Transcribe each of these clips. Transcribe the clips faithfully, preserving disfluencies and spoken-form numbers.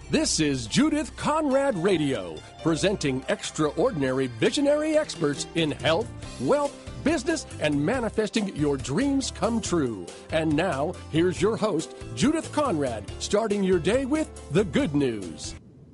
This is Judith Conrad Radio, presenting extraordinary visionary experts in health, wealth, business, and manifesting your dreams come true. And now, here's your host, Judith Conrad, starting your day with the good news.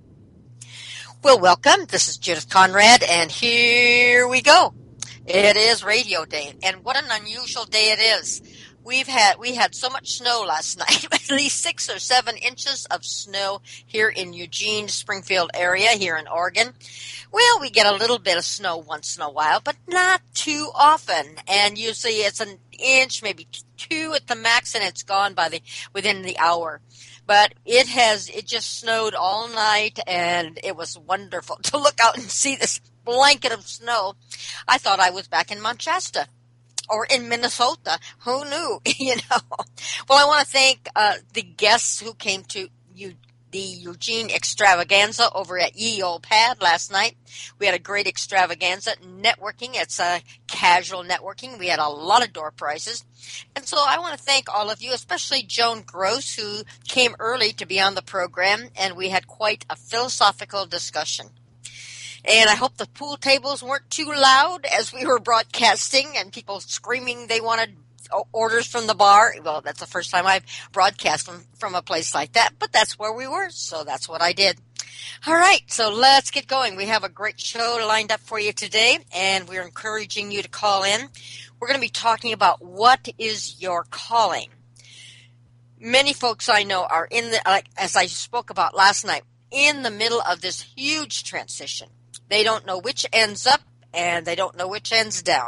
Well, welcome. This is Judith Conrad, and here we go. It is Radio Day, and what an unusual day it is. We've had we had so much snow last night, at least six or seven inches of snow here in Eugene, Springfield area here in Oregon. Well, we get a little bit of snow once in a while, but not too often. And usually it's an inch, maybe two at the max, and it's gone by the within the hour. But it has it just snowed all night, and it was wonderful to look out and see this blanket of snow. I thought I was back in Manchester. Or in Minnesota. Who knew? You know. Well, I want to thank uh, the guests who came to you, the Eugene Extravaganza over at Ye Olde Pad last night. We had a great extravaganza networking. It's a casual networking. We had a lot of door prizes. And so I want to thank all of you, especially Joan Gross, who came early to be on the program, and we had quite a philosophical discussion. And I hope the pool tables weren't too loud as we were broadcasting and people screaming they wanted orders from the bar. Well, that's the first time I've broadcast from, from a place like that, but that's where we were, so that's what I did. All right, so let's get going. We have a great show lined up for you today, and we're encouraging you to call in. We're going to be talking about what is your calling. Many folks I know are in the, like, as I spoke about last night, in the middle of this huge transition. They don't know which end's up, and they don't know which end's down.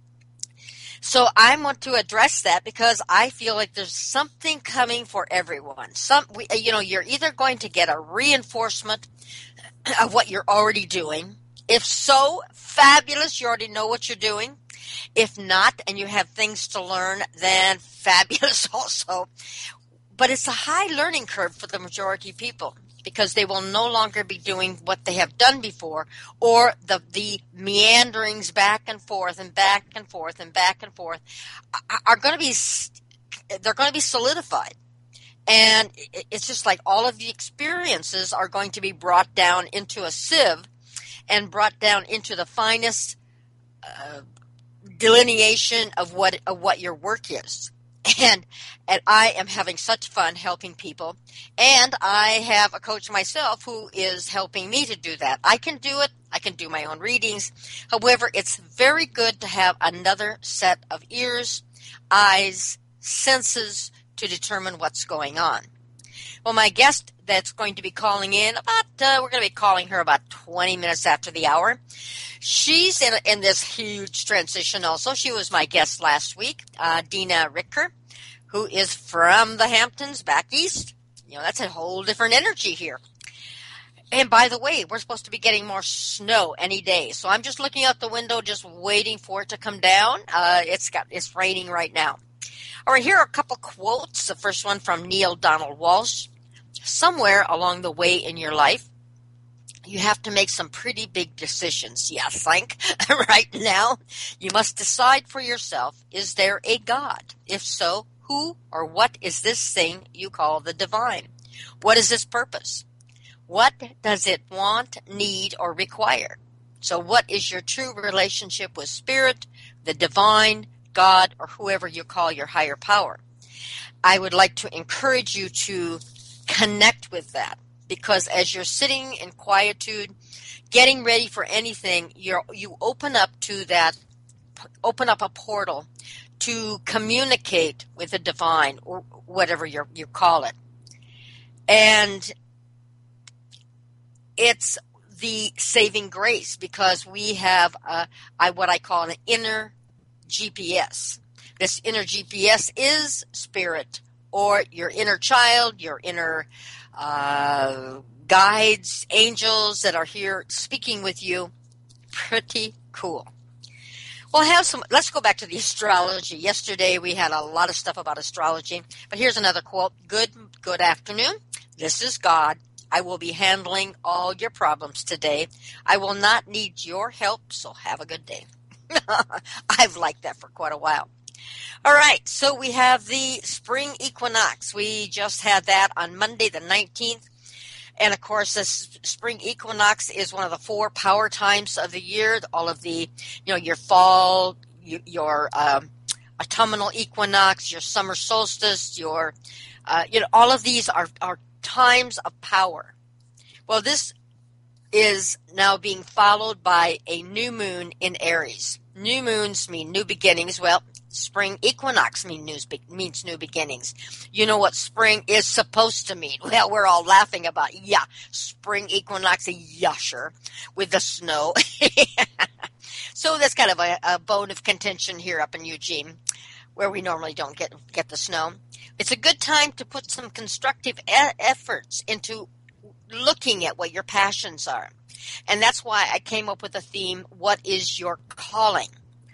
So I want to address that because I feel like there's something coming for everyone. Some, we, you know, you're either going to get a reinforcement of what you're already doing. If so, fabulous, you already know what you're doing. If not, and you have things to learn, then fabulous also. But it's a high learning curve for the majority of people, because they will no longer be doing what they have done before, or the the meanderings back and forth and back and forth and back and forth are going to be, they're going to be solidified. And it's just like all of the experiences are going to be brought down into a sieve and brought down into the finest uh, delineation of what of what your work is. And and I am having such fun helping people. And I have a coach myself who is helping me to do that. I can do it. I can do my own readings. However, it's very good to have another set of ears, eyes, senses to determine what's going on. Well, my guest that's going to be calling in, about uh, we're going to be calling her about twenty minutes after the hour. She's in, in this huge transition also. She was my guest last week, uh, Dina Ricker, who is from the Hamptons back east. You know, that's a whole different energy here. And by the way, we're supposed to be getting more snow any day. So I'm just looking out the window, just waiting for it to come down. Uh, it's got it's raining right now. All right, here are a couple quotes. The first one from Neil Donald Walsh. Somewhere along the way in your life, you have to make some pretty big decisions. Yeah, think right now. You must decide for yourself, is there a God? If so, who or what is this thing you call the divine? What is its purpose? What does it want, need, or require? So what is your true relationship with Spirit, the divine, God, or whoever you call your higher power? I would like to encourage you to connect with that, because as you're sitting in quietude, getting ready for anything, you're, you open up to that, open up a portal to communicate with the divine, or whatever you you call it. And it's the saving grace, because we have a, I, what I call an inner G P S. This inner G P S is Spirit, or your inner child, your inner uh, guides, angels that are here speaking with you. Pretty cool. Well, I have some. Let's go back to the astrology. Yesterday we had a lot of stuff about astrology, but here's another quote. Good, good afternoon. This is God. I will be handling all your problems today. I will not need your help, so have a good day. I've liked that for quite a while. All right, so we have the spring equinox. We just had that on Monday the nineteenth. And of course, this spring equinox is one of the four power times of the year. All of the, you know, your fall, your um, autumnal equinox, your summer solstice, your, uh, you know, all of these are, are times of power. Well, this is now being followed by a new moon in Aries. New moons mean new beginnings. Well, spring equinox mean new, means new beginnings. You know what spring is supposed to mean? Well, we're all laughing about, yeah, spring equinox, yeah, sure, with the snow. So that's kind of a, a bone of contention here up in Eugene, where we normally don't get, get the snow. It's a good time to put some constructive e- efforts into looking at what your passions are. And that's why I came up with the theme, what is your calling?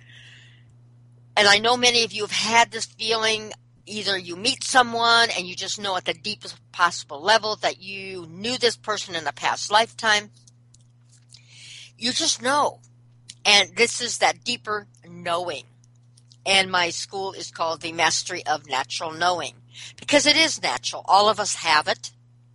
And I know many of you have had this feeling, either you meet someone and you just know at the deepest possible level that you knew this person in a past lifetime. You just know. And this is that deeper knowing. And my school is called the Mastery of Natural Knowing, because it is natural. All of us have it.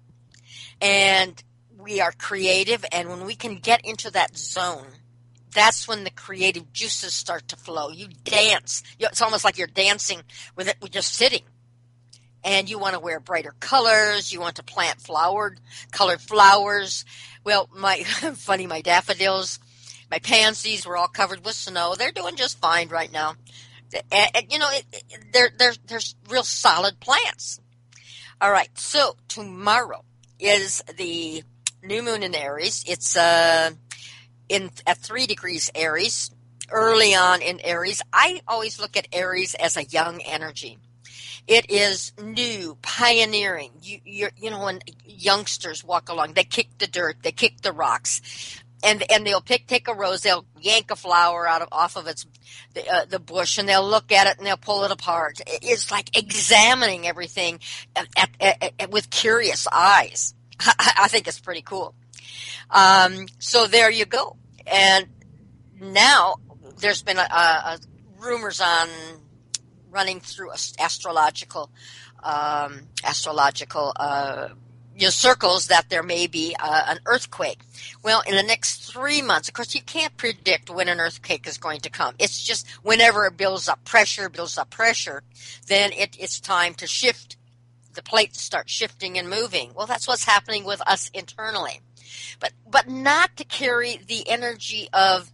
And we are creative, and when we can get into that zone, that's when the creative juices start to flow. You dance. It's almost like you're dancing with it, with just sitting. And you want to wear brighter colors. You want to plant flowered, colored flowers. Well, my funny, my daffodils, my pansies were all covered with snow. They're doing just fine right now. And, and you know, it, it, they're they're they're real solid plants. All right, so tomorrow is the new moon in Aries. It's uh, in at three degrees Aries, early on in Aries. I always look at Aries as a young energy. It is new, pioneering. You you're, you know, when youngsters walk along, they kick the dirt, they kick the rocks, and and they'll pick take a rose, they'll yank a flower out of off of its the, uh, the bush, and they'll look at it and they'll pull it apart. It's like examining everything at, at, at, with curious eyes. I, I think it's pretty cool. Um, so there you go. And now there's been a, a rumors on running through astrological um, astrological uh, you know, circles that there may be uh, an earthquake. Well, in the next three months, of course, you can't predict when an earthquake is going to come. It's just whenever it builds up pressure, builds up pressure, then it, it's time to shift. The plates start shifting and moving. Well, that's what's happening with us internally. But but not to carry the energy of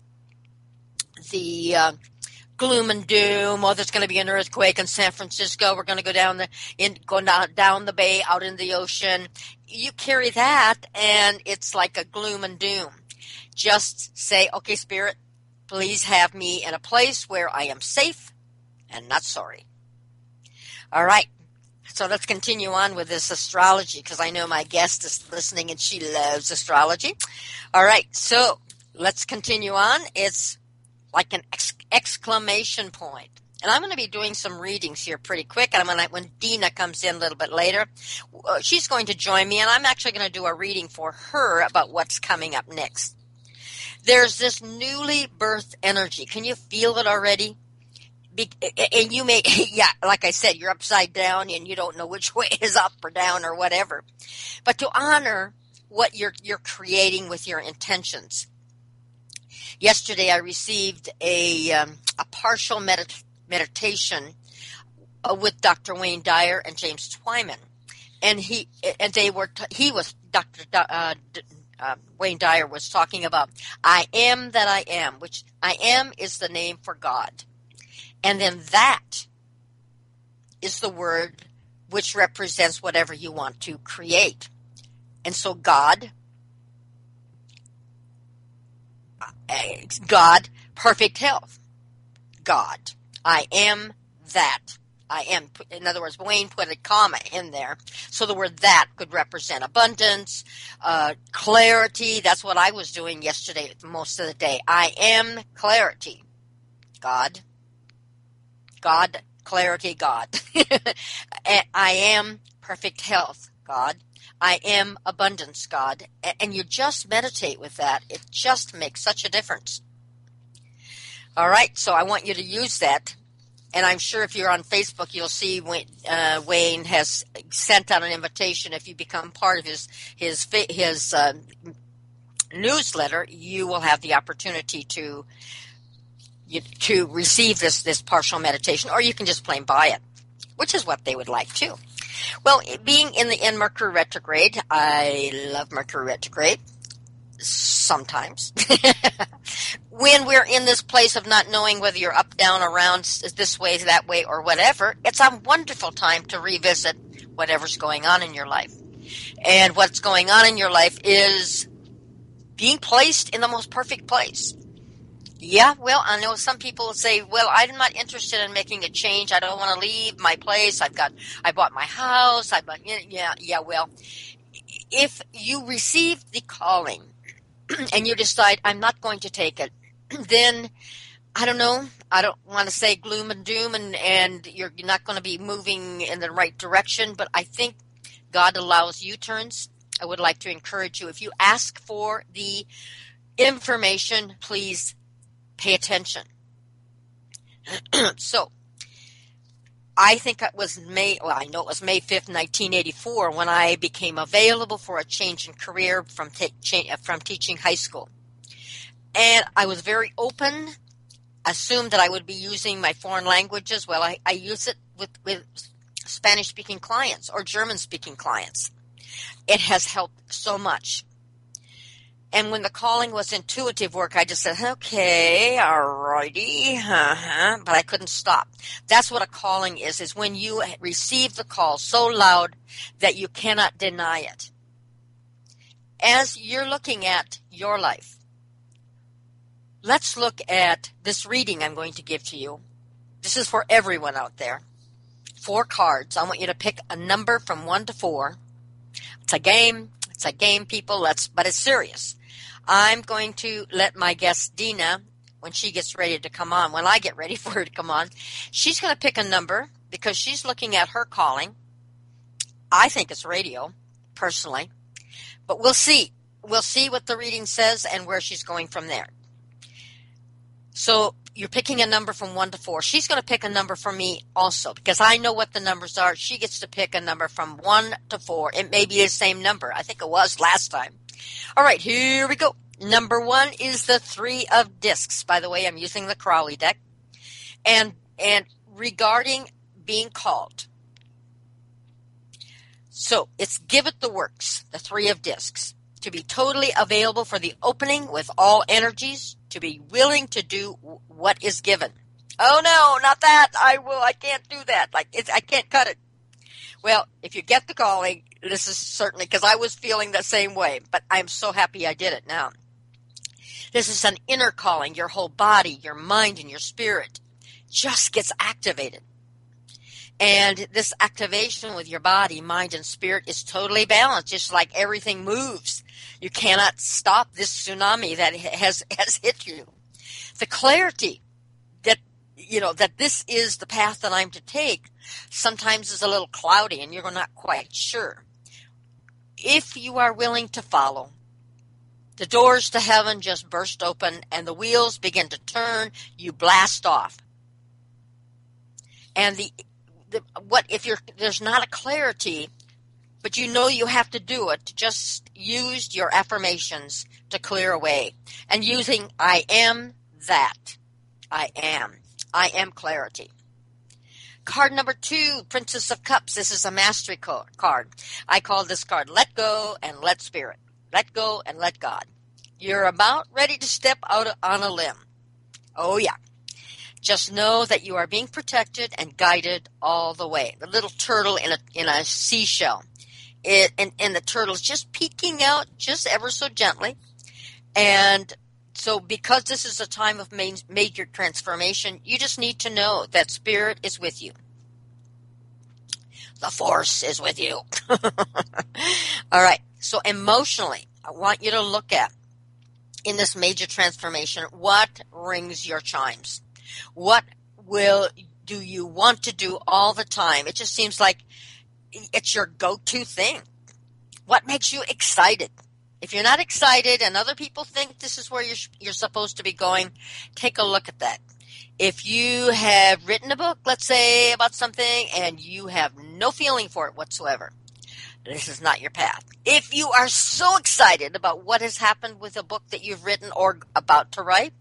the uh, gloom and doom. Oh, there's going to be an earthquake in San Francisco. We're going to go down the in go down, down the bay, out in the ocean. You carry that, and it's like a gloom and doom. Just say, okay, Spirit, please have me in a place where I am safe and not sorry. All right. So let's continue on with this astrology, because I know my guest is listening and she loves astrology. All right, so let's continue on. It's like an ex- exclamation point. And I'm going to be doing some readings here pretty quick. And I'm going to, when Dina comes in a little bit later, uh, she's going to join me, and I'm actually going to do a reading for her about what's coming up next. There's this newly birthed energy. Can you feel it already? Be, and you may, yeah, like I said, you're upside down and you don't know which way is up or down or whatever. But to honor what you're you're creating with your intentions. Yesterday, I received a um, a partial medit- meditation uh, with Doctor Wayne Dyer and James Twyman, and he and they were t- he was Doctor D- uh, D- uh, Wayne Dyer was talking about I am that I am, which I am is the name for God. And then that is the word which represents whatever you want to create. And so God, God, perfect health. God, I am that. I am. In other words, Wayne put a comma in there. So the word that could represent abundance, uh, clarity. That's what I was doing yesterday most of the day. I am clarity. God. God, clarity, God. I am perfect health, God. I am abundance, God. And you just meditate with that. It just makes such a difference. All right, so I want you to use that and I'm sure if you're on Facebook, you'll see Wayne, uh, Wayne has sent out an invitation. If you become part of his his his uh, newsletter, you will have the opportunity to you, to receive this this partial meditation, or you can just plain buy it, which is what they would like too. Well, being in the in Mercury retrograde, I love Mercury retrograde. Sometimes. When we're in this place of not knowing whether you're up, down, around, this way, that way, or whatever, it's a wonderful time to revisit whatever's going on in your life. And what's going on in your life is being placed in the most perfect place. Yeah, well, I know some people say, well, I'm not interested in making a change. I don't want to leave my place. I've got, I bought my house. I bought, yeah, yeah, well, if you receive the calling and you decide, I'm not going to take it, then, I don't know, I don't want to say gloom and doom and, and you're not going to be moving in the right direction, but I think God allows U-turns. I would like to encourage you, if you ask for the information, please pay attention. So, I think it was May, well, I know it was May fifth, nineteen eighty-four, when I became available for a change in career from, ta- cha- from teaching high school. And I was very open, assumed that I would be using my foreign languages. Well, I, I use it with, with Spanish-speaking clients or German-speaking clients. It has helped so much. And when the calling was intuitive work, I just said, okay, all righty, uh-huh, but I couldn't stop. That's what a calling is, is when you receive the call so loud that you cannot deny it. As you're looking at your life, let's look at this reading I'm going to give to you. This is for everyone out there. Four cards. I want you to pick a number from one to four. It's a game. It's a game, people. Let's, but it's serious. I'm going to let my guest, Dina, when she gets ready to come on, when I get ready for her to come on, she's going to pick a number because she's looking at her calling. I think it's radio, personally. But we'll see. We'll see what the reading says and where she's going from there. So you're picking a number from one to four. She's going to pick a number for me also because I know what the numbers are. She gets to pick a number from one to four. It may be the same number. I think it was last time. All right, here we go. Number one is the Three of Discs. By the way, I'm using the Crowley deck. And and regarding being called. So it's give it the works, the Three of Discs. To be totally available for the opening with all energies. To be willing to do what is given. Oh no, not that. I will. I can't do that. Like it's, I can't cut it. Well, if you get the calling, this is certainly because I was feeling the same way, but I'm so happy I did it now. This is an inner calling. Your whole body, your mind, and your spirit just gets activated. And this activation with your body, mind, and spirit is totally balanced, just like everything moves. You cannot stop this tsunami that has, has hit you. The clarity that, you know, that this is the path that I'm to take sometimes is a little cloudy and you're not quite sure. If you are willing to follow, the doors to heaven just burst open and the wheels begin to turn, you blast off. And the, the what if you're there's not a clarity, but you know you have to do it, just use your affirmations to clear away. And using I am that. I am. I am clarity. Card number two, Princess of Cups. This is a mastery card. I call this card Let Go and Let Spirit. Let go and let God. You're about ready to step out on a limb. Oh, yeah. Just know that you are being protected and guided all the way. The little turtle in a in a seashell. It, and, and the turtle's just peeking out just ever so gently. And so because this is a time of main, major transformation, you just need to know that Spirit is with you. The Force is with you. All right. So emotionally, I want you to look at, in this major transformation, what rings your chimes? What will do you want to do all the time? It just seems like it's your go-to thing. What makes you excited? If you're not excited and other people think this is where you're, you're supposed to be going, take a look at that. If you have written a book, let's say, about something, and you have no feeling for it whatsoever, this is not your path. If you are so excited about what has happened with a book that you've written or about to write,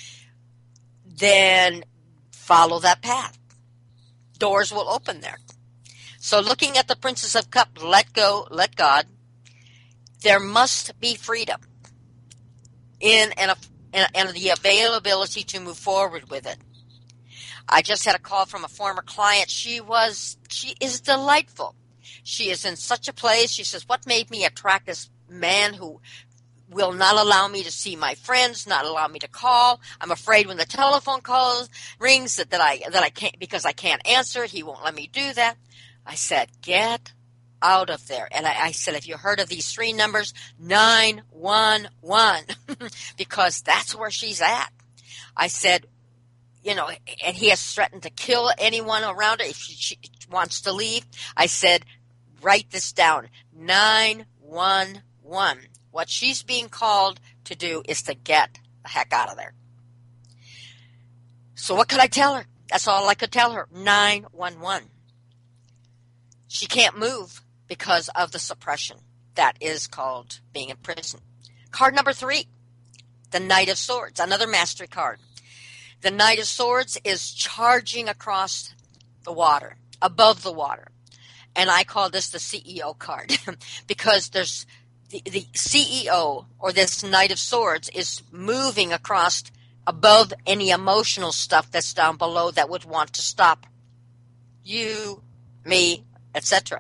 then follow that path. Doors will open there. So looking at the Princess of Cups, let go, let God, there must be freedom in and, and, and the availability to move forward with it. I just had a call from a former client. She was, she is delightful. She is in such a place. She says, what made me attract this man who will not allow me to see my friends, not allow me to call. I'm afraid when the telephone calls rings that, that I that I can't, because I can't answer it, he won't let me do that. I said, get out of there. And I, I said, have you heard of these three numbers? nine one one, because that's where she's at. I said, you know, and he has threatened to kill anyone around her if she, she wants to leave. I said, write this down, nine one one. What she's being called to do is to get the heck out of there. So what could I tell her? That's all I could tell her, nine one one. She can't move because of the suppression. That is called being in prison. Card number three, the Knight of Swords, another mastery card. The Knight of Swords is charging across the water, above the water. And I call this the C E O card because there's the, the C E O, or this Knight of Swords, is moving across above any emotional stuff that's down below that would want to stop you, me, et cetera.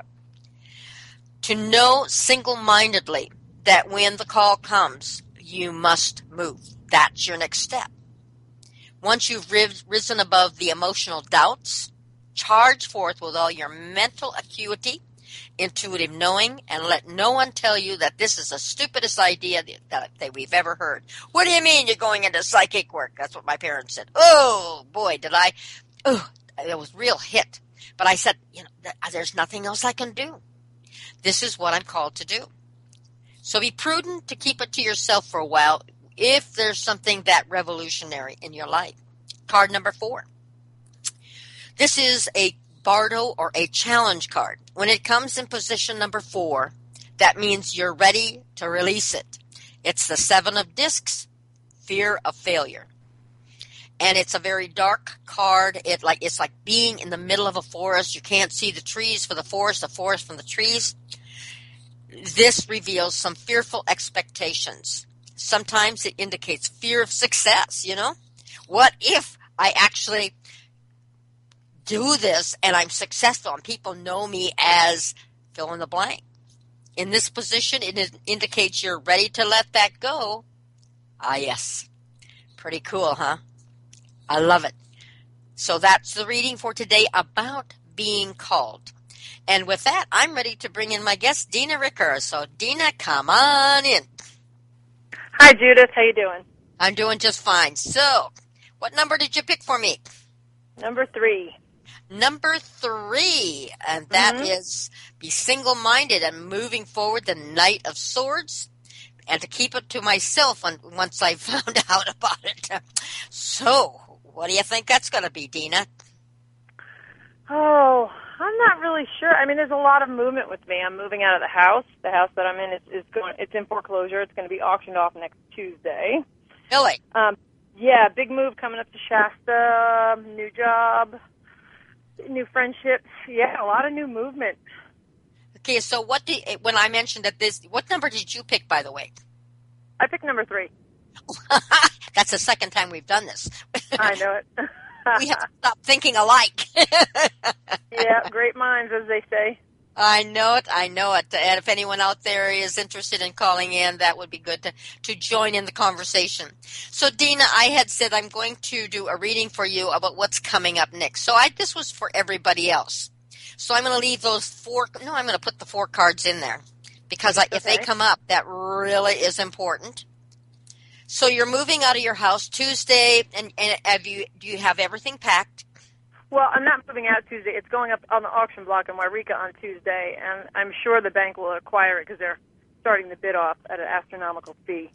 To know single-mindedly that when the call comes, you must move. That's your next step. Once you've risen above the emotional doubts, charge forth with all your mental acuity, intuitive knowing, and let no one tell you that this is the stupidest idea that, that we've ever heard. What do you mean you're going into psychic work? That's what my parents said. Oh, boy, did I. Oh, it was real hit. But I said, you know, there's nothing else I can do. This is what I'm called to do. So be prudent to keep it to yourself for a while if there's something that revolutionary in your life. Card number four. This is a Bardo or a challenge card. When it comes in position number four, that means you're ready to release it. It's the Seven of Discs, fear of failure. And it's a very dark card. It like it's like being in the middle of a forest. You can't see the trees for the forest, the forest from the trees. This reveals some fearful expectations. Sometimes it indicates fear of success, you know? What if I actually do this and I'm successful and people know me as fill in the blank? In this position, it indicates you're ready to let that go. Ah, yes. Pretty cool, huh? I love it. So that's the reading for today about being called. And with that, I'm ready to bring in my guest, Dina Ricker. So, Dina, come on in. Hi, Judith. How you doing? I'm doing just fine. So, what number did you pick for me? Number three. Number three, and that mm-hmm. is be single-minded and moving forward, the Knight of Swords, and to keep it to myself when, once I found out about it. So, what do you think that's going to be, Dina? Oh, I'm not really sure. I mean, there's a lot of movement with me. I'm moving out of the house. The house that I'm in is, is going. It's in foreclosure. It's going to be auctioned off next Tuesday. Really? Um, yeah, big move coming up to Shasta. New job, new friendships. Yeah, a lot of new movement. Okay, so what did when I mentioned that this? What number did you pick, by the way? I picked number three. That's the second time we've done this. I know it. We have to stop thinking alike. Yeah, great minds, as they say. I know it. I know it. And if anyone out there is interested in calling in, that would be good to, to join in the conversation. So, Dina, I had said I'm going to do a reading for you about what's coming up next. So I, this was for everybody else. So I'm going to leave those four. No, I'm going to put the four cards in there because I, okay. if they come up, that really is important. So you're moving out of your house Tuesday, and, and have you do you have everything packed? Well, I'm not moving out Tuesday. It's going up on the auction block in Wairika on Tuesday, and I'm sure the bank will acquire it because they're starting the bid off at an astronomical fee.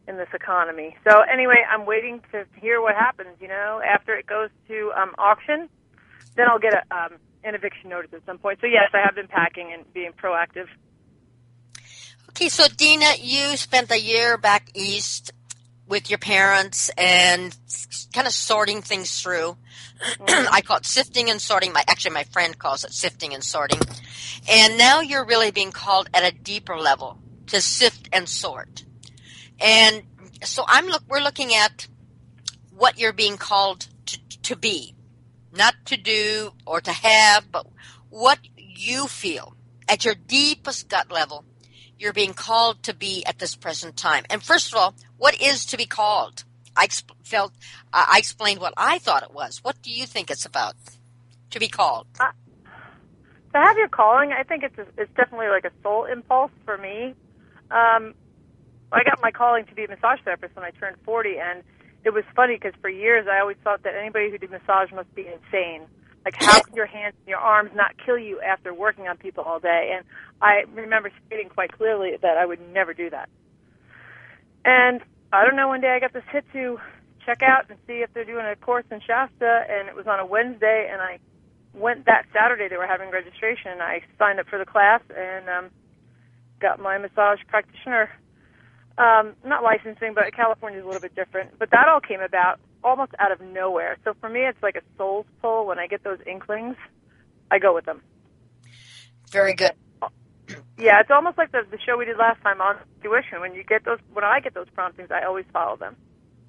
in this economy. So anyway, I'm waiting to hear what happens. You know, after it goes to um, auction, then I'll get a, um, an eviction notice at some point. So yes, I have been packing and being proactive. Okay, so Dina, you spent a year back east with your parents and kind of sorting things through. Mm-hmm. I call it sifting and sorting. My actually, my friend calls it sifting and sorting. And now you're really being called at a deeper level to sift and sort. And so I'm look. We're looking at what you're being called to, to be, not to do or to have, but what you feel at your deepest gut level. You're being called to be at this present time. And first of all, what is to be called? I exp- felt uh, I explained what I thought it was. What do you think it's about? To be called. Uh, to have your calling, I think it's a, it's definitely like a soul impulse for me. Um, I got my calling to be a massage therapist when I turned forty, and it was funny because for years I always thought that anybody who did massage must be insane. Like, how can your hands and your arms not kill you after working on people all day? And I remember stating quite clearly that I would never do that. And I don't know, one day I got this hit to check out and see if they're doing a course in Shasta, and it was on a Wednesday, and I went that Saturday. They were having registration. I signed up for the class and um, got my massage practitioner, um, not licensing, but California is a little bit different. But that all came about almost out of nowhere. So for me, it's like a soul's pull. When I get those inklings, I go with them. Very good. Yeah, it's almost like the, the show we did last time on tuition. When you get those, when I get those promptings, I always follow them.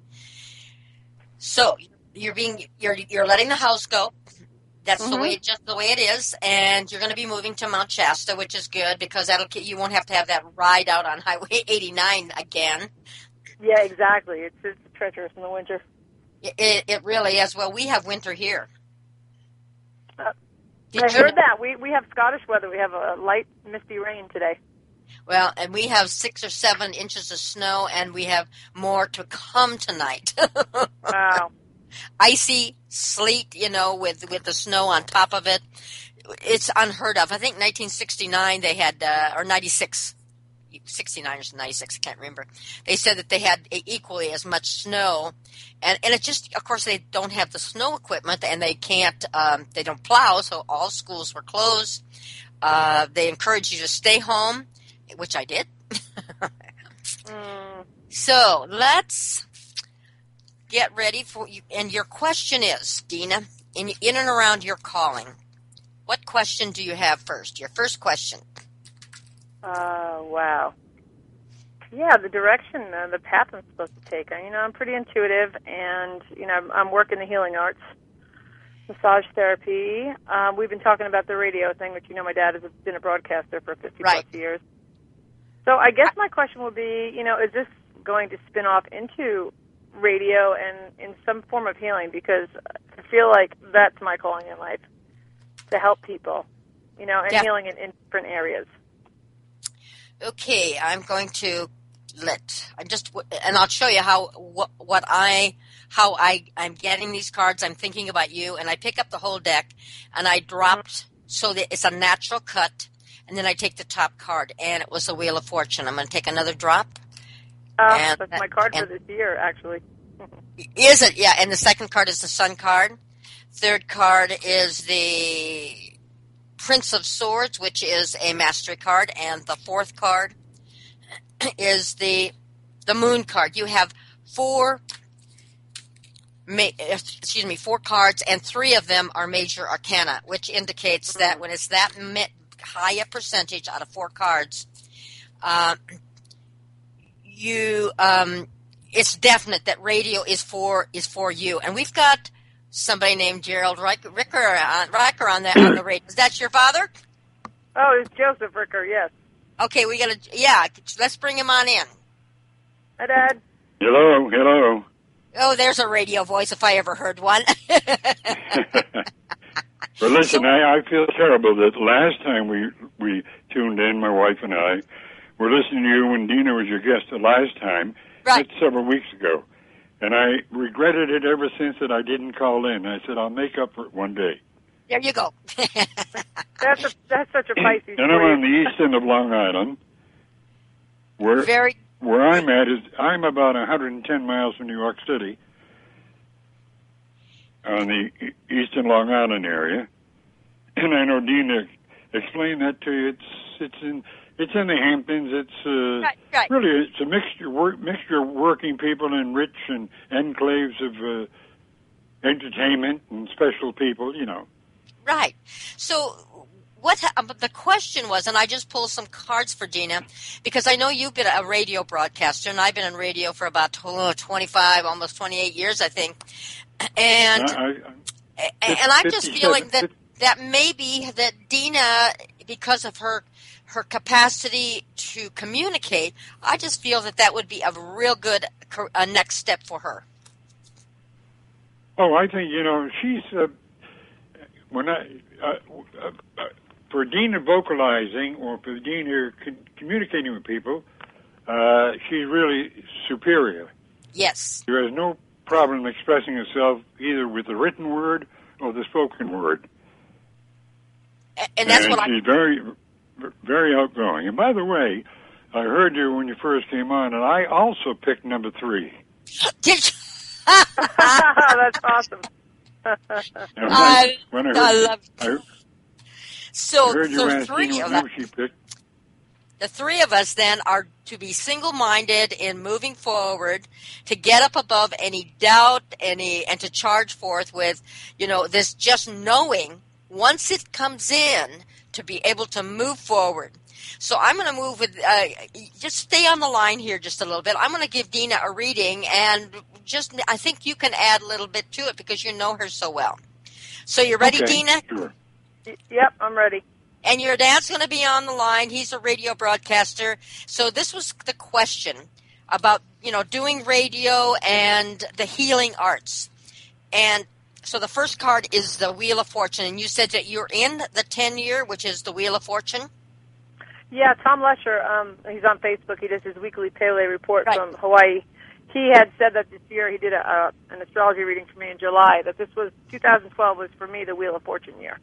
So you're being, you're you're letting the house go. That's mm-hmm. the way, just the way it is, and you're going to be moving to Mount Shasta, which is good because that'll you won't have to have that ride out on Highway eighty-nine again. Yeah, exactly. It's it's treacherous in the winter. It, it really is. Well, we have winter here. Uh, I heard that. We we have Scottish weather. We have a light, misty rain today. Well, and we have six or seven inches of snow, and we have more to come tonight. Wow. Icy sleet, you know, with, with the snow on top of it. It's unheard of. I think nineteen sixty-nine they had, uh, or ninety-six, sixty-nine or ninety-six, I can't remember. They said that they had equally as much snow. And, and it just, of course, they don't have the snow equipment, and they can't, um, they don't plow, so all schools were closed. Uh, they encourage you to stay home, which I did. mm. So let's get ready for you. And your question is, Dina, in, in and around your calling, what question do you have first? Your first question. Uh, wow. Yeah, the direction, uh, the path I'm supposed to take. You know, I'm pretty intuitive, and, you know, I'm, I'm working the healing arts, massage therapy. Um, we've been talking about the radio thing, which, you know, my dad has been a broadcaster for fifty-plus right. years. So I guess my question would be, you know, is this going to spin off into radio and in some form of healing? Because I feel like that's my calling in life, to help people, you know, and yeah. healing in, in different areas. Okay, I'm going to let I'm just and I'll show you how what, what I how I I'm getting these cards. I'm thinking about you, and I pick up the whole deck and I dropped mm-hmm. so that it's a natural cut, and then I take the top card, and it was the Wheel of Fortune. I'm going to take another drop. Uh, and, that's my card and, for this year, actually. Is it? Yeah, and the second card is the Sun card. Third card is the Prince of Swords, which is a mastery card, and the fourth card is the the Moon card. You have four, excuse me, four cards, and three of them are major arcana, which indicates mm-hmm. that when it's that high a percentage out of four cards, uh, you um, it's definite that radio is for is for you. And we've got somebody named Gerald Riker, Ricker, uh, Riker on the on the radio. Is that your father? Oh, it's Joseph Ricker. Yes. Okay, we got to. Yeah, let's bring him on in. Hi, Dad. Hello, hello. Oh, there's a radio voice if I ever heard one. Well, listen, so, I, I feel terrible that last time we we tuned in, my wife and I were listening to you when Dina was your guest the last time. Right. That's several weeks ago. And I regretted it ever since that I didn't call in. I said, I'll make up for it one day. There you go. that's a, that's such a Pisces. And I'm on the east end of Long Island. Where very where I'm at is I'm about one hundred ten miles from New York City, on the eastern Long Island area, and I know Dina explained that to you. It's it's in it's in the Hamptons. It's uh, right, right. really it's a mixture work, mixture of working people and rich and enclaves of uh, entertainment and special people. You know. Right. So. What the question was, and I just pulled some cards for Dina, because I know you've been a radio broadcaster, and I've been in radio for about oh, twenty-five, almost twenty-eight years, I think. And I, I, and I'm just feeling that that maybe that Dina, because of her her capacity to communicate, I just feel that that would be a real good a next step for her. Oh, I think you know she's uh, when I. Uh, uh, uh, For Dina vocalizing or for Dina con- communicating with people, uh, she's really superior. Yes. She has no problem expressing herself either with the written word or the spoken word. And that's and what she's I... very, very outgoing. And by the way, I heard you when you first came on, and I also picked number three. Did you? That's awesome. And when I, when I, heard, I love I, So I heard you the ask three Dina of what number us, she picked. the three of us then are to be single-minded in moving forward, to get up above any doubt, any, and to charge forth with, you know, this just knowing once it comes in to be able to move forward. So I'm going to move with, uh, just stay on the line here just a little bit. I'm going to give Dina a reading, and just I think you can add a little bit to it because you know her so well. So you ready, Okay, Dina? Sure. Yep, I'm ready. And your dad's going to be on the line. He's a radio broadcaster. So this was the question about, you know, doing radio and the healing arts. And so the first card is the Wheel of Fortune. And you said that you're in the ten-year, which is the Wheel of Fortune? Yeah, Tom Lesher, um, he's on Facebook. He does his weekly Pele report Right. from Hawaii. He had said that this year he did a, uh, an astrology reading for me in July, that this was, two thousand twelve was for me the Wheel of Fortune year.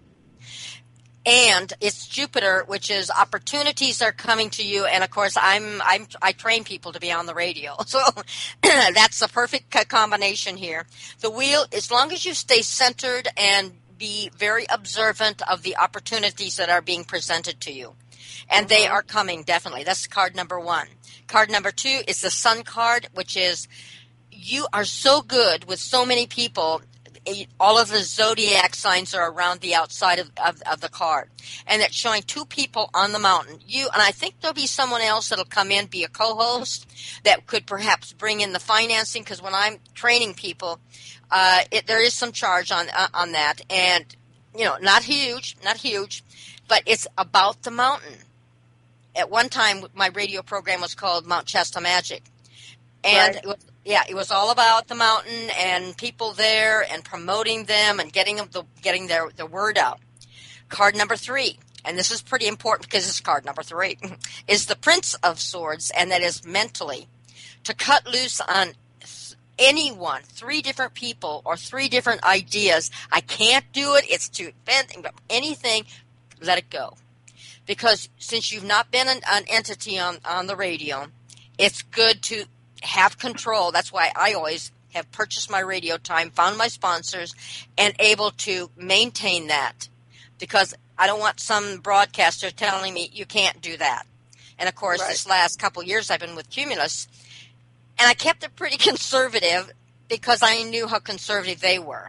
And it's Jupiter, which is opportunities are coming to you. And of course, I'm, I'm, I train people to be on the radio. So that's the perfect combination here. The wheel, as long as you stay centered and be very observant of the opportunities that are being presented to you. And they are coming, definitely. That's card number one. Card number two is the Sun card, which is you are so good with so many people. All of the zodiac signs are around the outside of, of, of the card. And it's showing two people on the mountain. You, and I think there'll be someone else that'll come in, be a co-host, that could perhaps bring in the financing, because when I'm training people, uh, it, there is some charge on uh, on that. And, you know, not huge, not huge, but it's about the mountain. At one time, my radio program was called Mount Shasta Magic. And Right. it was, yeah, it was all about the mountain and people there and promoting them and getting them the getting their the word out. Card number three, and this is pretty important because it's card number three, is the Prince of Swords, and that is mentally to cut loose on anyone, three different people or three different ideas. I can't do it. It's too expensive. Anything, let it go. Because since you've not been an, an entity on, on the radio, it's good to have control. That's why I always have purchased my radio time, found my sponsors, and able to maintain that. Because I don't want some broadcaster telling me you can't do that. And, of course, Right. this last couple of years I've been with Cumulus, and I kept it pretty conservative because I knew how conservative they were.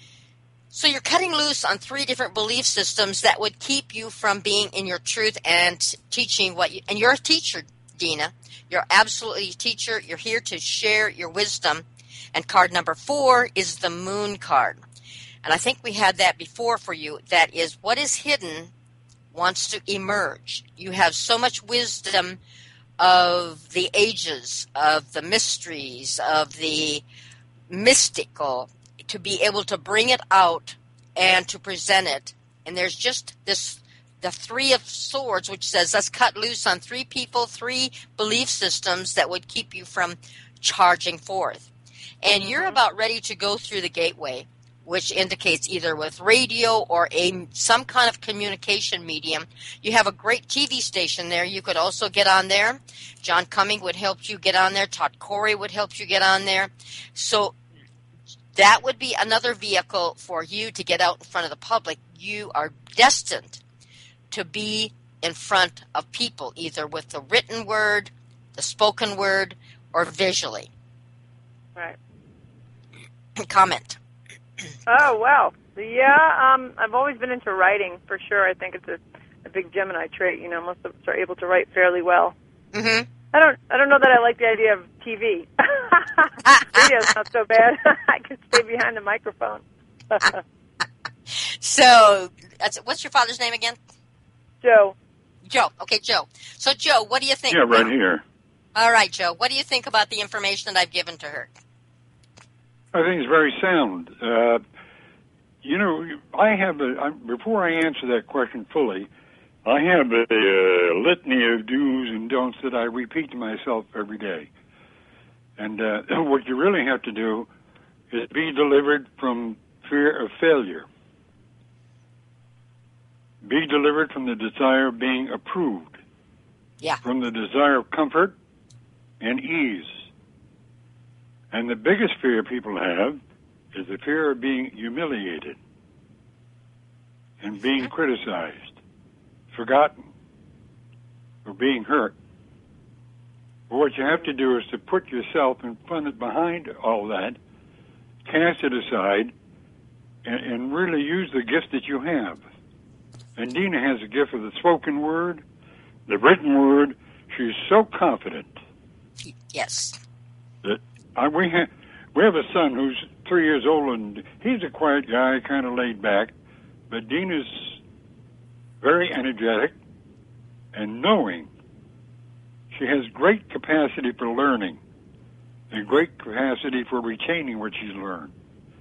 So you're cutting loose on three different belief systems that would keep you from being in your truth and teaching what you – and you're a teacher, Dina. You're absolutely a teacher. You're here to share your wisdom. And card number four is the Moon card. And I think we had that before for you. That is, what is hidden wants to emerge. You have so much wisdom of the ages, of the mysteries, of the mystical, to be able to bring it out and to present it. And there's just this, the Three of Swords, which says let's cut loose on three people, three belief systems that would keep you from charging forth. And you're about ready to go through the gateway which indicates either with radio or a some kind of communication medium. You have a great T V station there. You could also get on there. John Cumming would help you get on there. Todd Corey would help you get on there. So that would be another vehicle for you to get out in front of the public. You are destined to be in front of people, either with the written word, the spoken word, or visually. Right. Comment. Oh, well, yeah, um, I've always been into writing, for sure. I think it's a, a big Gemini trait. You know, most of us are able to write fairly well. Mm-hmm. I don't I don't know that I like the idea of T V. Radio's not so bad. I can stay behind the microphone. So, that's, what's your father's name again? Joe. Joe. Okay, Joe. So, Joe, what do you think? Yeah, right about, here. All right, Joe. What do you think about the information that I've given to her? I think it's very sound. Uh, you know, I have a, I, before I answer that question fully, I have a, a litany of do's and don'ts that I repeat to myself every day. And uh, what you really have to do is be delivered from fear of failure. Be delivered from the desire of being approved. Yeah. From the desire of comfort and ease. And the biggest fear people have is the fear of being humiliated and being criticized, forgotten, or being hurt. But what you have to do is to put yourself in front, behind all that, cast it aside, and, and really use the gift that you have. And Dina has a gift of the spoken word, the written word. She's so confident. Yes. That I, we, ha- we have a son who's three years old, and he's a quiet guy, kind of laid back. But Dina's very energetic and knowing. She has great capacity for learning and great capacity for retaining what she's learned.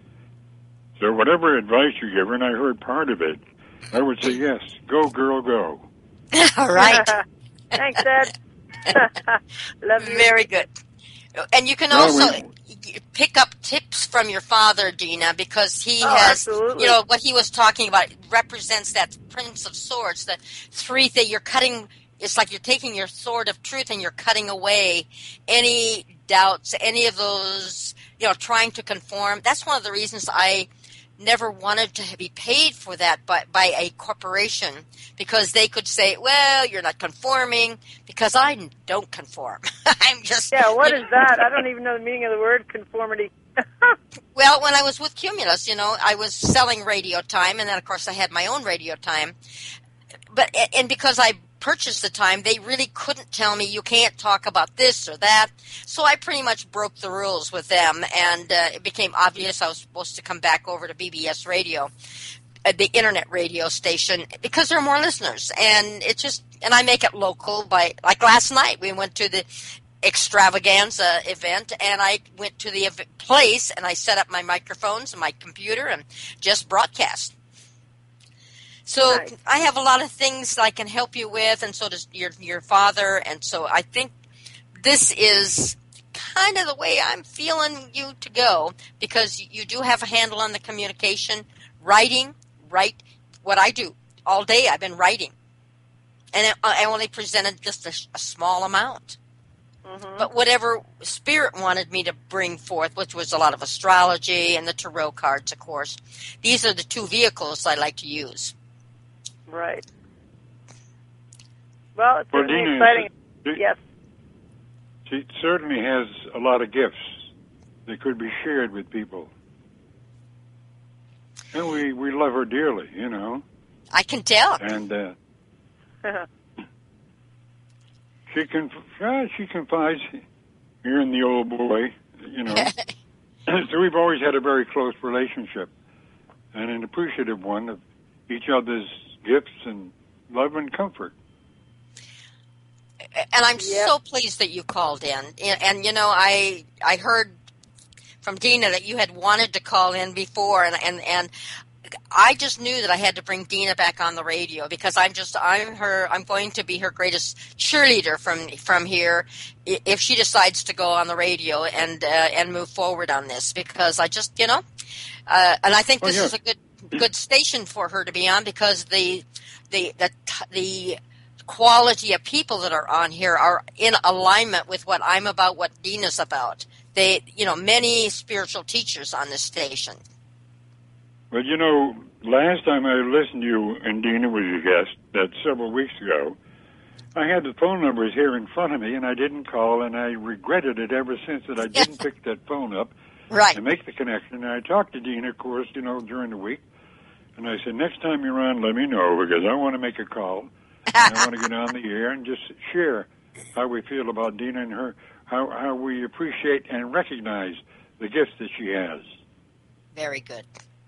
So whatever advice you give her, and I heard part of it, I would say, yes, go, girl, go. All right. Thanks, Ed. Love you. Very good. And you can No, also we- pick up tips from your father, Dina, because he Oh, has, absolutely. you know, what he was talking about represents that Prince of Swords, the three that you're cutting. It's like you're taking your sword of truth and you're cutting away any doubts, any of those, you know, trying to conform. That's one of the reasons I never wanted to be paid for that by, by a corporation, because they could say, well, you're not conforming, because I don't conform. I'm just... Yeah, what is that? I don't even know the meaning of the word conformity. Well, when I was with Cumulus, you know, I was selling radio time, and then, of course, I had my own radio time. But and because I purchased the time, they really couldn't tell me you can't talk about this or that. So I pretty much broke the rules with them, and uh, it became obvious I was supposed to come back over to B B S Radio, uh, the internet radio station, because there are more listeners. And it just and I make it local by, like last night, we went to the extravaganza event, and I went to the ev- place and I set up my microphones and my computer and just broadcast. So Nice. I have a lot of things I can help you with, and so does your your father. And so I think this is kind of the way I'm feeling you to go, because you do have a handle on the communication, writing, write what I do all day. I've been writing, and I only presented just a, a small amount. Mm-hmm. But whatever Spirit wanted me to bring forth, which was a lot of astrology and the tarot cards, of course, these are the two vehicles I like to use. Right. Well, it's Well, certainly Dina, exciting. she, Yes. she certainly has a lot of gifts that could be shared with people. And we, we love her dearly, you know. I can tell. And uh, she can, uh, she confides here in the old boy, you know. So we've always had a very close relationship and an appreciative one of each other's gifts and love and comfort. And I'm Yep. so pleased that you called in. And, and, you know, I I heard from Dina that you had wanted to call in before, and, and, and I just knew that I had to bring Dina back on the radio because I'm just I'm her I'm going to be her greatest cheerleader from from here if she decides to go on the radio and uh, and move forward on this, because I just you know uh, and I think Oh, this yeah. is a good good station for her to be on, because the the the the quality of people that are on here are in alignment with what I'm about, what Dina's about. They you know many spiritual teachers on this station. Well, you know, last time I listened to you and Dina was your guest, that's several weeks ago, I had the phone numbers here in front of me, and I didn't call, and I regretted it ever since that I didn't pick that phone up Right. and make the connection. And I talked to Dina, of course, you know, during the week, and I said, next time you're on, let me know, because I want to make a call, and I want to get on the air and just share how we feel about Dina and her, how, how we appreciate and recognize the gifts that she has. Very good.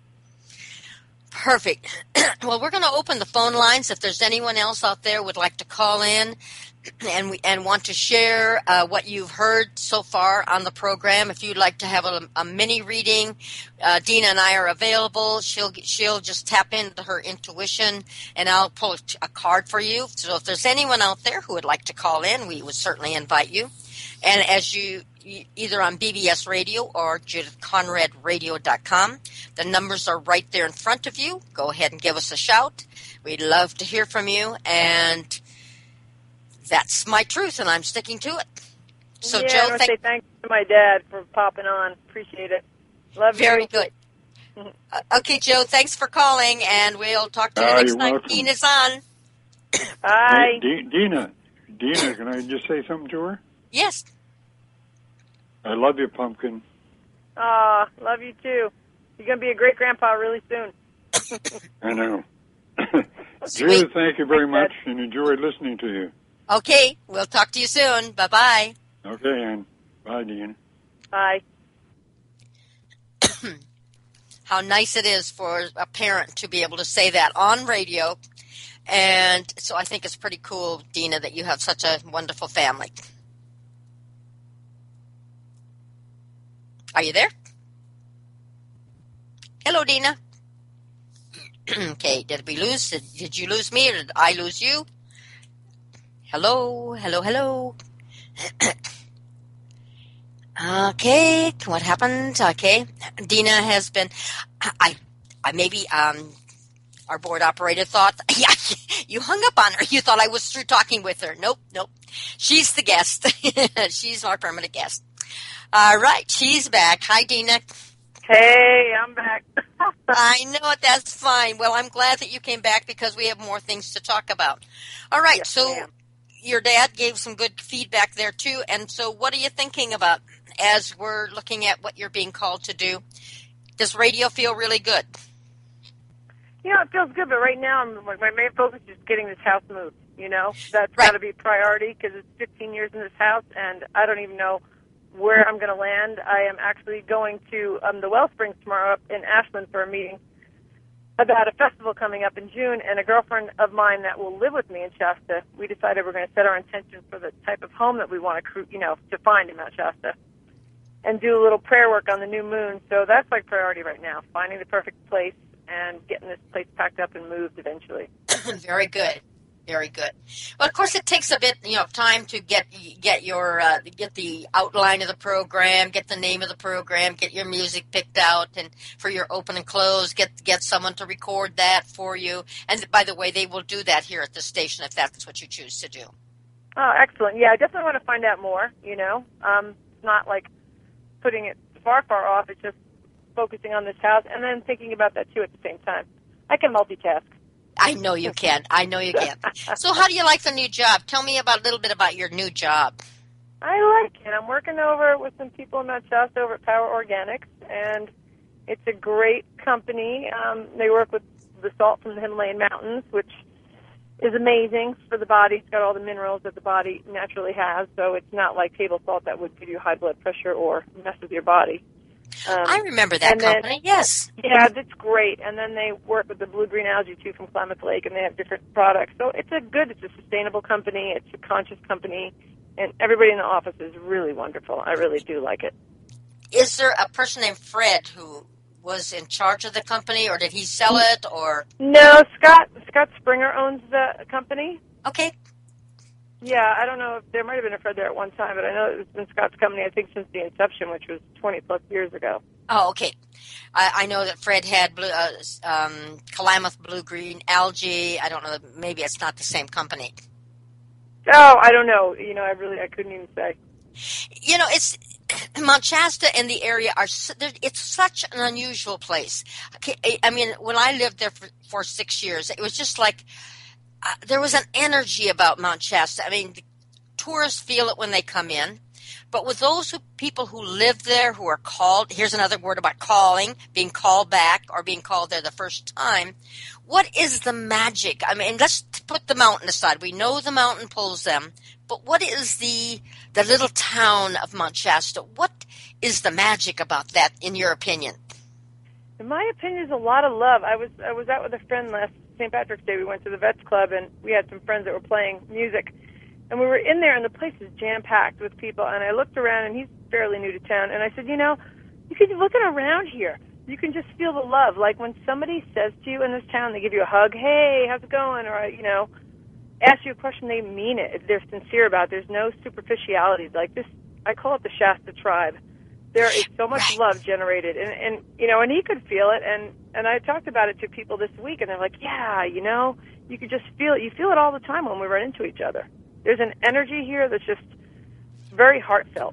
Perfect. Well, we're going to open the phone lines. If there's anyone else out there would like to call in and we, and want to share uh, what you've heard so far on the program, if you'd like to have a, a mini reading, uh, Dina and I are available. She'll she'll just tap into her intuition, and I'll pull a card for you. So if there's anyone out there who would like to call in, we would certainly invite you. And as you, either on B B S Radio or Judith Conrad Radio dot com, the numbers are right there in front of you. Go ahead and give us a shout. We'd love to hear from you, and that's my truth, and I'm sticking to it. So, yeah, Joe, I want to thank say thanks to my dad for popping on. Appreciate it. Love you. Very good. Uh, okay, Joe, thanks for calling, and we'll talk to you Ah, next you're time welcome. Dina's on. Bye. Hey, D- Dina, Dina, can I just say something to her? Yes. I love you, Pumpkin. Aw, love you too. You're going to be a great grandpa really soon. I know. Sweet. Judith, thank you very much, and enjoyed listening to you. Okay, we'll talk to you soon. Bye-bye. Okay, Ann. Bye, Dina. Bye. How nice it is for a parent to be able to say that on radio. And so I think it's pretty cool, Dina, that you have such a wonderful family. Are you there? Hello, Dina. Okay, did we lose? Did, did you lose me or did I lose you? Hello, hello, hello. Okay, what happened? Okay, Dina has been. I, I maybe um, our board operator thought. Yeah, you hung up on her. You thought I was through talking with her. Nope, nope. She's the guest. She's our permanent guest. All right, she's back. Hi, Dina. Hey, I'm back. I know it. That's fine. Well, I'm glad that you came back because we have more things to talk about. All right, Yes, so ma'am. your dad gave some good feedback there, too. And so what are you thinking about as we're looking at what you're being called to do? Does radio feel really good? You know, it feels good, but right now I'm, my main focus is getting this house moved, you know? That's Right. got to be priority because it's fifteen years in this house, and I don't even know where I'm going to land. I am actually going to um, the Wellsprings tomorrow up in Ashland for a meeting about a festival coming up in June, and a girlfriend of mine that will live with me in Shasta, we decided we're going to set our intention for the type of home that we want to, you know, to find in Mount Shasta and do a little prayer work on the new moon. So that's my priority right now, finding the perfect place and getting this place packed up and moved eventually. Very good. Very good. Well, of course, it takes a bit, you know, time to get get your uh, get the outline of the program, get the name of the program, get your music picked out, and for your open and close, get get someone to record that for you. And by the way, they will do that here at the station if that's what you choose to do. Oh, excellent. Yeah, I definitely want to find out more, you know. Um, it's not like putting it far, far off. It's just focusing on this house and then thinking about that, too, at the same time. I can multitask. I know you can. I know you can. So how do you like the new job? Tell me about a little bit about your new job. I like it. I'm working over with some people in Mount Shasta over at Power Organics, and it's a great company. Um, they work with the salt from the Himalayan mountains, which is amazing for the body. It's got all the minerals that the body naturally has, so it's not like table salt that would give you high blood pressure or mess with your body. Um, I remember that and then- company. Yes. Yeah, that's great. And then they work with the blue-green algae, too, from Klamath Lake, and they have different products. So it's a good, it's a sustainable company. It's a conscious company. And everybody in the office is really wonderful. I really do like it. Is there a person named Fred who was in charge of the company, or did he sell it, or? No, Scott Scott Springer owns the company. Okay. Yeah, I don't know if there might have been a Fred there at one time, but I know it's been Scott's company, I think, since the inception, which was twenty plus years ago. Oh, okay. I, I know that Fred had blue, uh, um, Klamath Blue Green Algae. I don't know. Maybe it's not the same company. Oh, I don't know. You know, I really I couldn't even say. You know, it's Mount Shasta and the area are. It's such an unusual place. I mean, when I lived there for, for six years, it was just like. Uh, there was an energy about Mount Shasta. I mean, the tourists feel it when they come in. But with those who, people who live there, who are called, here's another word about calling, being called back or being called there the first time. What is the magic? I mean, let's put the mountain aside. We know the mountain pulls them. But what is the the little town of Mount Shasta? What is the magic about that, in your opinion? In my opinion, is a lot of love. I was I was out with a friend last Saint Patrick's Day. We went to the Vets Club, and we had some friends that were playing music. And we were in there, and the place is jam-packed with people. And I looked around, and he's fairly new to town. And I said, you know, you can look around here. You can just feel the love. Like when somebody says to you in this town, they give you a hug, hey, how's it going? Or, you know, ask you a question, they mean it. They're sincere about it. There's no superficiality. Like this, I call it the Shasta tribe. There is so much love generated. And, and, you know, and he could feel it. And, and I talked about it to people this week, and they're like, yeah, you know, you could just feel it. You feel it all the time when we run into each other. There's an energy here that's just very heartfelt.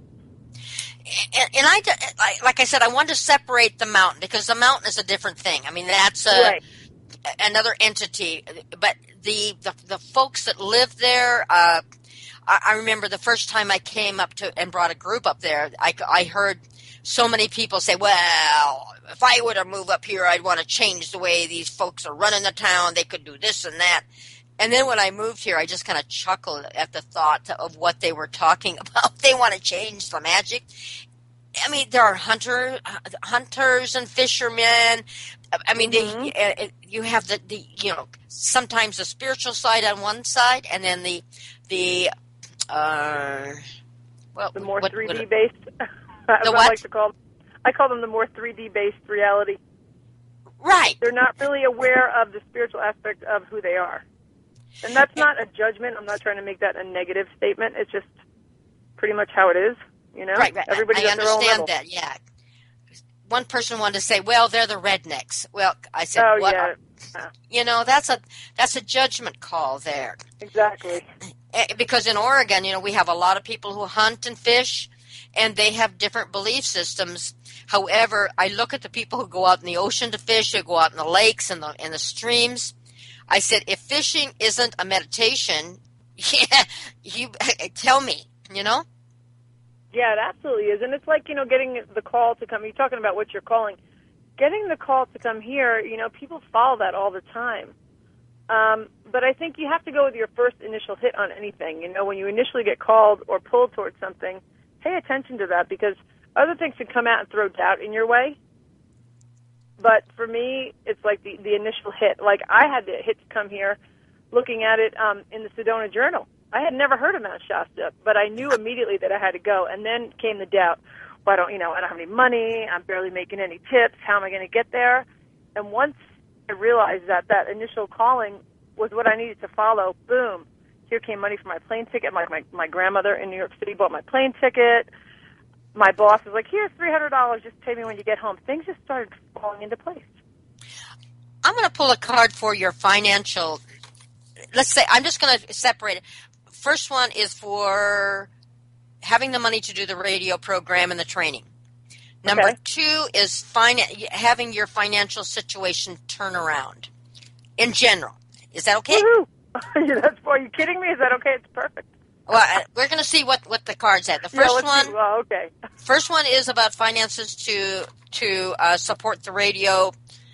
And, and I, I, like I said, I wanted to separate the mountain because the mountain is a different thing. I mean, that's a, right. another entity. But the, the, the folks that live there, uh, I, I remember the first time I came up to and brought a group up there, I, I heard so many people say, well, if I were to move up here, I'd want to change the way these folks are running the town. They could do this and that. And then when I moved here, I just kind of chuckled at the thought of what they were talking about. They want to change the magic. I mean, there are hunter, hunters and fishermen. I mean, mm-hmm. they, you have the, the, you know, sometimes the spiritual side on one side, and then the, the, uh, well, the more what, three D what, based. The what? I like to call them. I call them the more three D based reality. Right. They're not really aware of the spiritual aspect of who they are. And that's not a judgment. I'm not trying to make that a negative statement. It's just pretty much how it is, you know? Right, right. Everybody's I at their own level. understand that, yeah. One person wanted to say, well, they're the rednecks. Well, I said, oh, what? Yeah. Are, you know, that's a that's a judgment call there. Exactly. Because in Oregon, you know, we have a lot of people who hunt and fish, and they have different belief systems. However, I look at the people who go out in the ocean to fish, who go out in the lakes and the in the streams. I said, if fishing isn't a meditation, yeah, you tell me, you know? Yeah, it absolutely is. And it's like, you know, getting the call to come. You're talking about what you're calling. Getting the call to come here, you know, people follow that all the time. Um, but I think you have to go with your first initial hit on anything. You know, when you initially get called or pulled towards something, pay attention to that because other things can come out and throw doubt in your way. But for me, it's like the, the initial hit. Like, I had the hit to come here looking at it um, in the Sedona Journal. I had never heard of Mount Shasta, but I knew immediately that I had to go. And then came the doubt. Well, I don't, you know, I don't have any money. I'm barely making any tips. How am I going to get there? And once I realized that that initial calling was what I needed to follow, boom, here came money for my plane ticket. My, my, my grandmother in New York City bought my plane ticket. My boss was like, here's three hundred dollars, just pay me when you get home. Things just started falling into place. I'm going to pull a card for your financial, let's say, I'm just going to separate it. First one is for having the money to do the radio program and the training. Number okay. two is finan- having your financial situation turn around in general. Is that okay? Woohoo! That's, are you kidding me? Is that okay? It's perfect. Well, we're going to see what, what the card's at. The first yeah, one, see. Well, okay. First one is about finances to to uh, support the radio.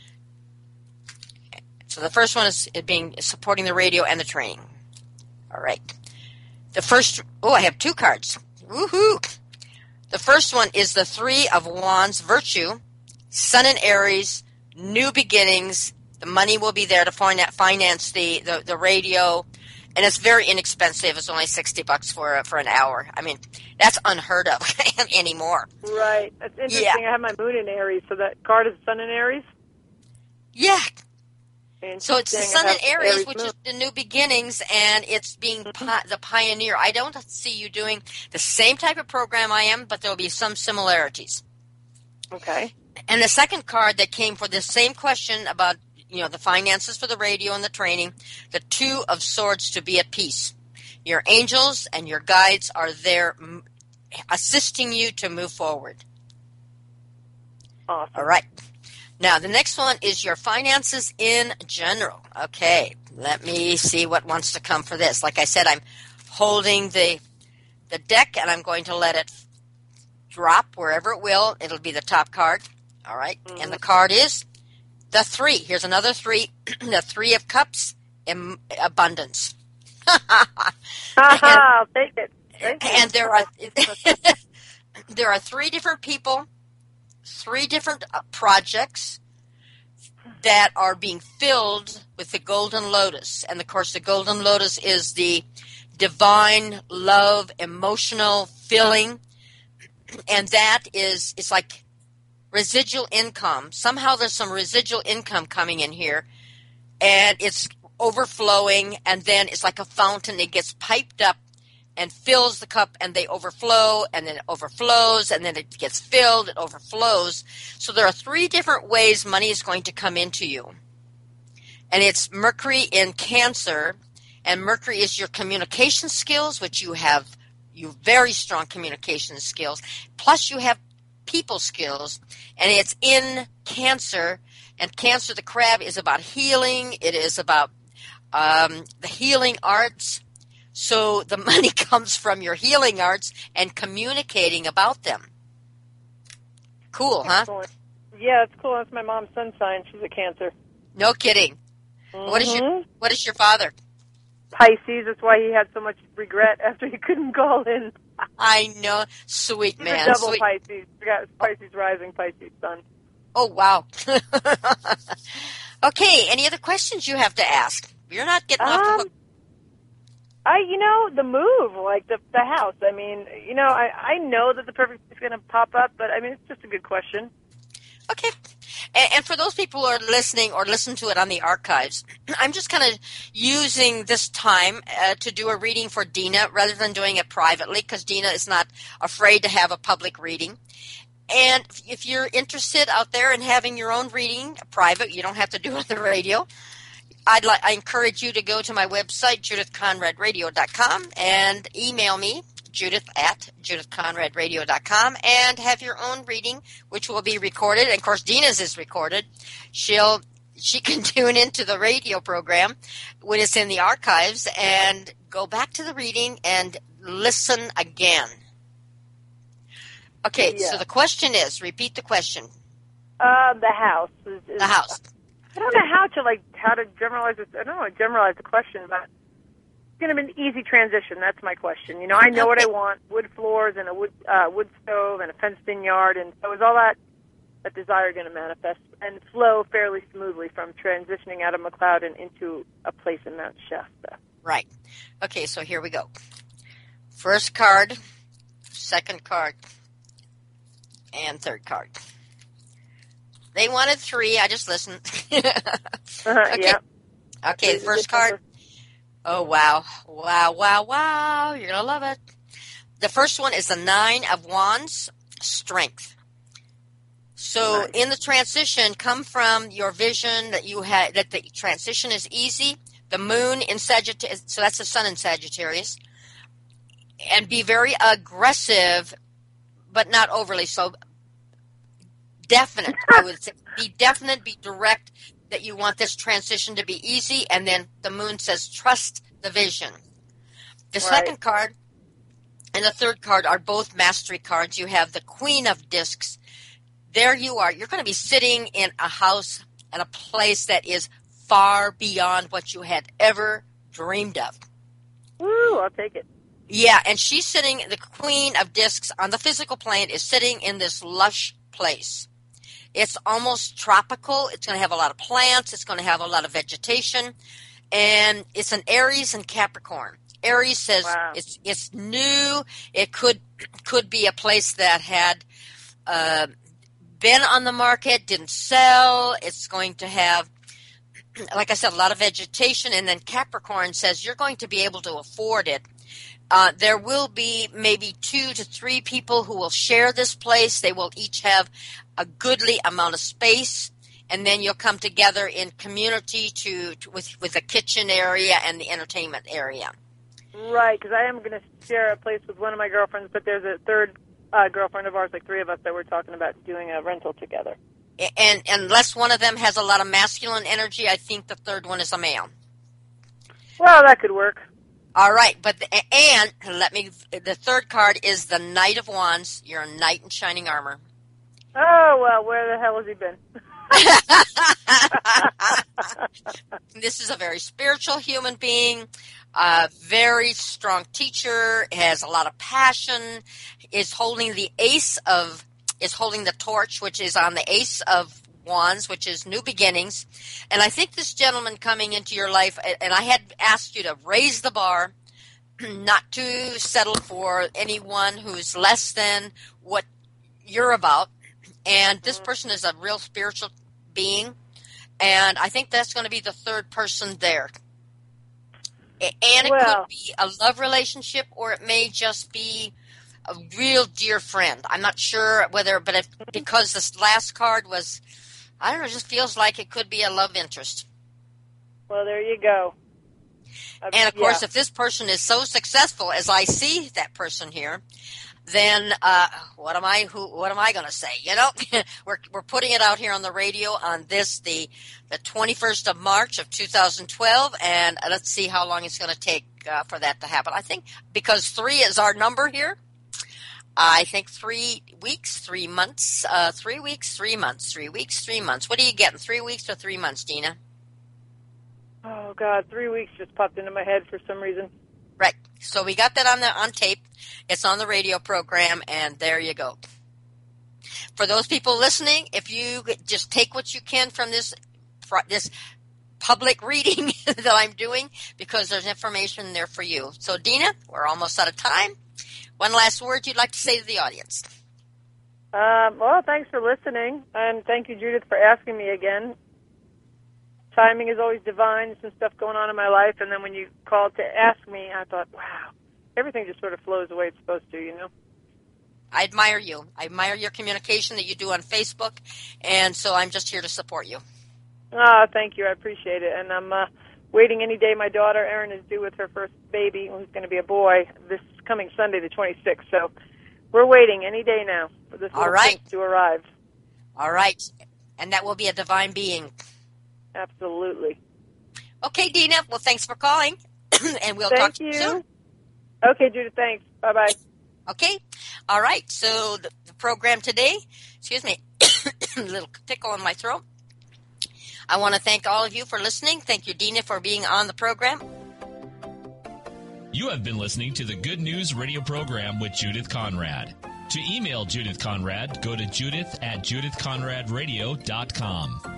So the first one is being supporting the radio and the training. All right. The first. Oh, I have two cards. Woohoo! The first one is the Three of Wands, Virtue, Sun and Aries, new beginnings. The money will be there to finance the the, the radio. And it's very inexpensive. It's only sixty bucks for for an hour. I mean, that's unheard of anymore. Right. That's interesting. Yeah. I have my moon in Aries, so that card is sun in Aries. Yeah. So it's the sun in Aries, Aries which moon. is the new beginnings, and it's being pi- the pioneer. I don't see you doing the same type of program I am, but there'll be some similarities. Okay. And the second card that came for this same question about, you know, the finances for the radio and the training, the Two of Swords, to be at peace. Your angels and your guides are there m- assisting you to move forward. Awesome. All right. Now, the next one is your finances in general. Okay, let me see what wants to come for this. Like I said, I'm holding the the deck, and I'm going to let it drop wherever it will. It'll be the top card. All right, mm-hmm. And the card is the three. Here's another three. The Three of Cups, in abundance. I'll take it. Thank you. And there are there are three different people, three different uh, projects that are being filled with the golden lotus. And of course, the golden lotus is the divine love, emotional filling. And that is, it's like residual income. Somehow there's some residual income coming in here, and it's overflowing, and then it's like a fountain. It gets piped up and fills the cup, and they overflow, and then it overflows, and then it gets filled, it overflows. So there are three different ways money is going to come into you. And it's Mercury in Cancer, and Mercury is your communication skills, which you have, you very strong communication skills, plus you have people skills, and it's in Cancer, and Cancer, the crab, is about healing. It is about um, the healing arts. So the money comes from your healing arts and communicating about them. Cool, huh? Excellent. Yeah, it's cool. That's my mom's sun sign. She's a Cancer. No kidding. Mm-hmm. What is your What is your father? Pisces. That's why he had so much regret after he couldn't call in. I know. Sweet He's man. a double Sweet. Pisces. We got Pisces rising, Pisces sun. Oh, wow. Okay, any other questions you have to ask? You're not getting off the Um, hook. I, you know, the move, like the the house. I mean, you know, I I know that the perfect is going to pop up, but I mean, it's just a good question. Okay. And, and for those people who are listening or listen to it on the archives, I'm just kind of using this time uh, to do a reading for Dina rather than doing it privately, because Dina is not afraid to have a public reading. And if you're interested out there in having your own reading, private, you don't have to do it on the radio. I'd like, I encourage you to go to my website, judith conrad radio dot com, and email me, judith at judith conrad radio dot com, and have your own reading, which will be recorded. And of course, Dina's is recorded. She'll she can tune into the radio program when it's in the archives and go back to the reading and listen again. Okay, Yeah. so the question is, repeat the question. Uh, the house. Is, is, The house. I don't know how to like how to generalize this. I don't know how to generalize the question, but it's going to be an easy transition. That's my question. You know, I know what I want: wood floors and a wood uh, wood stove and a fenced-in yard. And so, is all that that desire going to manifest and flow fairly smoothly from transitioning out of McLeod and into a place in Mount Shasta? Right. Okay, so here we go. First card, second card, and third card. They wanted three. I just listened. Uh-huh, Okay. yeah. Okay, the first card. Oh, wow. Wow, wow, wow. You're going to love it. The first one is the Nine of Wands, strength. So Nice. in the transition, come from your vision that you had, that the transition is easy. The moon in Sagittarius, so that's the sun in Sagittarius. And be very aggressive, but not overly so. Definite, I would say. Be definite, be direct, that you want this transition to be easy. And then the moon says, trust the vision. The Right. second card and the third card are both mastery cards. You have the Queen of Discs. There you are. You're going to be sitting in a house and a place that is far beyond what you had ever dreamed of. Woo! I'll take it. Yeah, and she's sitting, the Queen of Discs on the physical plane is sitting in this lush place. It's almost tropical. It's going to have a lot of plants. It's going to have a lot of vegetation. and it's an Aries and Capricorn. Aries says wow. it's it's new. It could could be a place that had uh, been on the market, didn't sell. It's going to have, like I said, a lot of vegetation. And then Capricorn says you're going to be able to afford it. Uh, there will be maybe two to three people who will share this place. They will each have a goodly amount of space. And then you'll come together in community to, to with, with the kitchen area and the entertainment area. Right, because I am going to share a place with one of my girlfriends, but there's a third uh, girlfriend of ours, like three of us, that we're talking about doing a rental together. And, and unless one of them has a lot of masculine energy, I think the third one is a male. Well, that could work. All right, but the, and let me. The third card is the Knight of Wands. You're a knight in shining armor. Oh well, where the hell has he been? This is a very spiritual human being, a very strong teacher, has a lot of passion, is holding the ace of, is holding the torch, which is on the ace of wands, which is new beginnings. And I think this gentleman coming into your life, and I had asked you to raise the bar, not to settle for anyone who's less than what you're about. And this person is a real spiritual being, and I think that's going to be the third person there. And it well, could be a love relationship, or it may just be a real dear friend. I'm not sure whether, but if, because this last card was, I don't know, it just feels like it could be a love interest. Well, there you go. Uh, and of course, yeah. if this person is so successful as I see that person here, then uh, what am I? Who? What am I going to say? You know, we're we're putting it out here on the radio on this the the twenty-first of March of two thousand twelve, and let's see how long it's going to take uh, for that to happen. I think because three is our number here. I think three weeks, three months, uh, three weeks, three months, three weeks, three months. What are you getting? Three weeks or three months, Dina? Oh God, three weeks just popped into my head for some reason. Right. So we got that on the on tape. It's on the radio program, and there you go. For those people listening, if you just take what you can from this this public reading that I'm doing, because there's information there for you. So, Dina, we're almost out of time. One last word you'd like to say to the audience. Um, well, thanks for listening, and thank you, Judith, for asking me again. Timing is always divine. There's some stuff going on in my life, and then when you called to ask me, I thought, wow, everything just sort of flows the way it's supposed to, you know? I admire you. I admire your communication that you do on Facebook, and so I'm just here to support you. Oh, thank you. I appreciate it. And I'm uh, waiting any day. My daughter, Erin, is due with her first baby, who's going to be a boy, this coming Sunday, the twenty-sixth. So we're waiting any day now for this little right. prince to arrive. All right. And that will be a divine being. Absolutely. Okay, Dina. Well, thanks for calling, and we'll Thank talk to you. you soon. Okay, Judith, thanks. Bye-bye. Okay. All right. So the, the program today, excuse me, a little tickle in my throat. I want to thank all of you for listening. Thank you, Dina, for being on the program. You have been listening to the Good News Radio program with Judith Conrad. To email Judith Conrad, go to judith at judith conrad radio dot com.